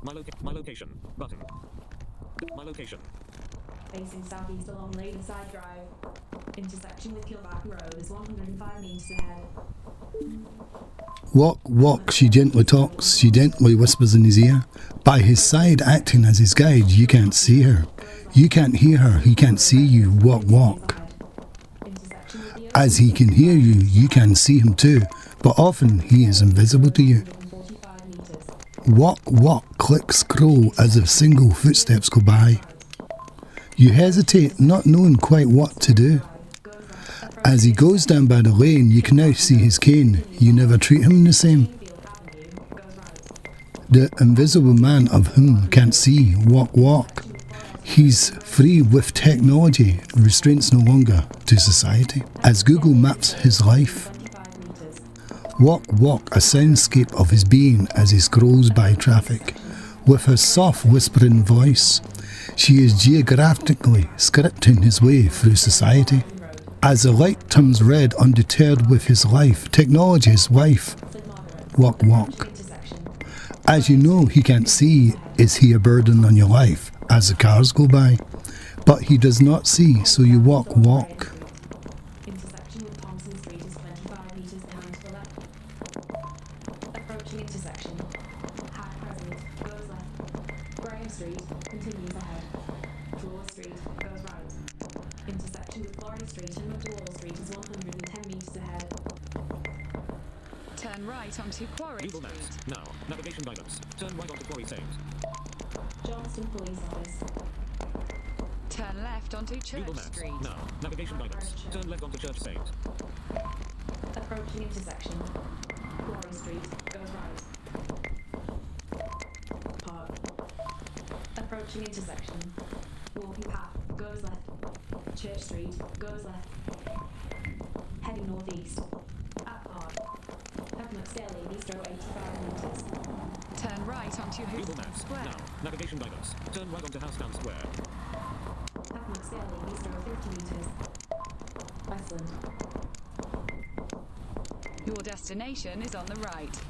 My location. Button. My location. Facing southeast along Ladyside Drive. Intersection with Kilback Road is 105 metres ahead. Walk, walk, she gently talks, she gently whispers in his ear. By his side, acting as his guide, you can't see her. You can't hear her, he can't see you. Walk, walk. As he can hear you, you can see him too, but often he is invisible to you. Walk, walk, click, scroll as if single footsteps go by. You hesitate, not knowing quite what to do. As he goes down by the lane, you can now see his cane. You never treat him the same. The invisible man of whom can't see, walk, walk. He's free with technology, restraints no longer to society. As Google maps his life, walk, walk, a soundscape of his being as he scrolls by traffic. With her soft whispering voice, she is geographically scripting his way through society. As the light turns red, undeterred with his life, technology's wife, walk, walk. As you know, he can't see, is he a burden on your life as the cars go by? But he does not see, so you walk, walk. Intersection with Thompson Street is 25 metres behind to the left. Approaching intersection. High Crescent goes left. Graham Street continues ahead. Floor Street goes right. Intersection with Florida Street and McDowell Street is 110 metres ahead. Turn right onto Quarry Google Maps. Street. Now. Navigation guidance. Turn right onto Quarry Saint. Johnston Police Office. Turn left onto Church Google Maps. Street. Now. Navigation guidance. Turn left onto Church Saint. Approaching intersection. Quarry Street goes right. Park. Approaching intersection. Walking path goes left. Church Street goes left. Heading northeast. At Park. Peppermint Stairley, Bistro 85 metres. Turn right onto Google Houston Maps. Square. Now. Navigation guidance. Turn right onto Houstown Square. Peppermint Stairley, Bistro 50 metres. Westland. Your destination is on the right.